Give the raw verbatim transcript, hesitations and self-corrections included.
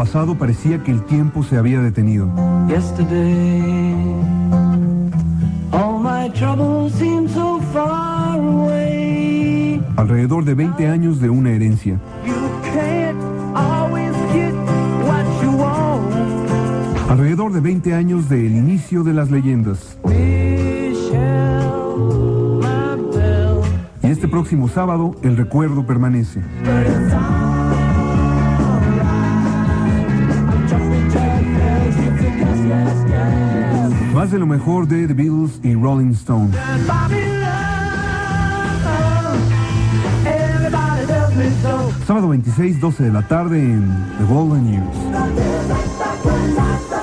pasado parecía que el tiempo se había detenido. Yesterday, all my troubles seem so far away. Alrededor de veinte años de una herencia. You can't always get what you want. Alrededor de veinte años del inicio de las leyendas. Michelle, my belle. Y este próximo sábado, el recuerdo permanece. Más de lo mejor de The Beatles y Rolling Stones. Sábado veintiséis, doce de la tarde en The Golden Years.